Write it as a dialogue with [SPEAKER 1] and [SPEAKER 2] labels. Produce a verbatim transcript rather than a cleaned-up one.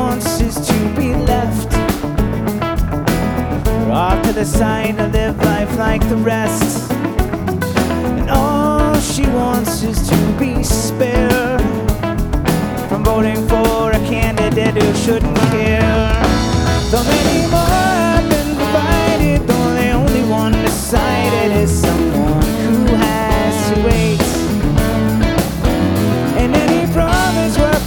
[SPEAKER 1] wants is to be left off to the side to live life like the rest. And all she wants is to be spared from voting for a candidate who shouldn't care. Though many more have been provided, though they only one decide